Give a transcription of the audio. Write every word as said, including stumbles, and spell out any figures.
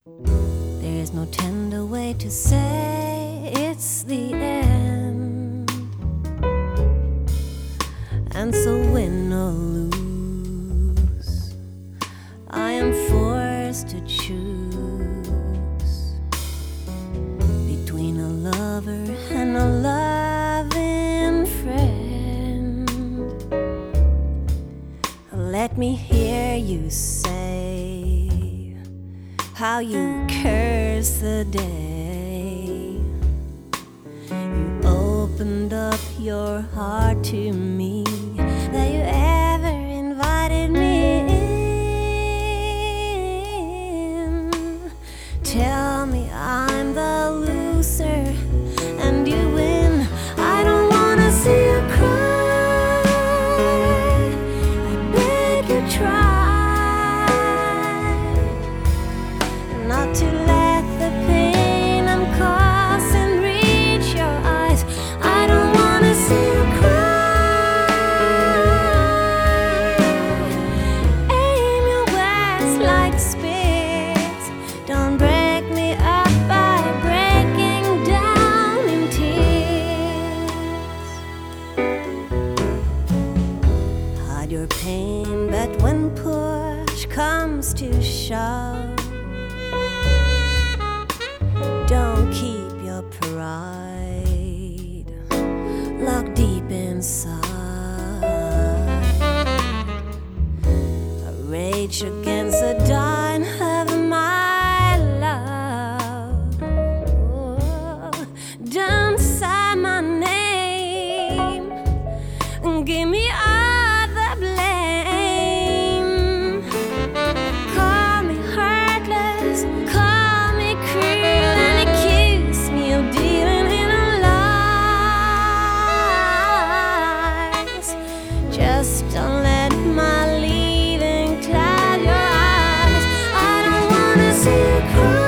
There's no tender way to say it's the end. And so win or lose, I am forced to choose between a lover and a loving friend. Let me hear you say how you curse the day you opened up your heart to me, that you ever invited me in. Tell me I'm the loser and you win. I don't wanna see you cry, I beg you try not to let the pain I'm causing reach your eyes. I don't wanna see you cry. Aim your words like spears. Don't break me up by breaking down in tears. Hide your pain, but when push comes to shove, don't keep your pride locked deep inside. A rage against the dawn of my love. Oh, don't sign my name, give me all the blame. Call me heartless, call me cruel, and accuse me of dealing in lies. Just don't let my leaving cloud your eyes. I don't wanna see you cry.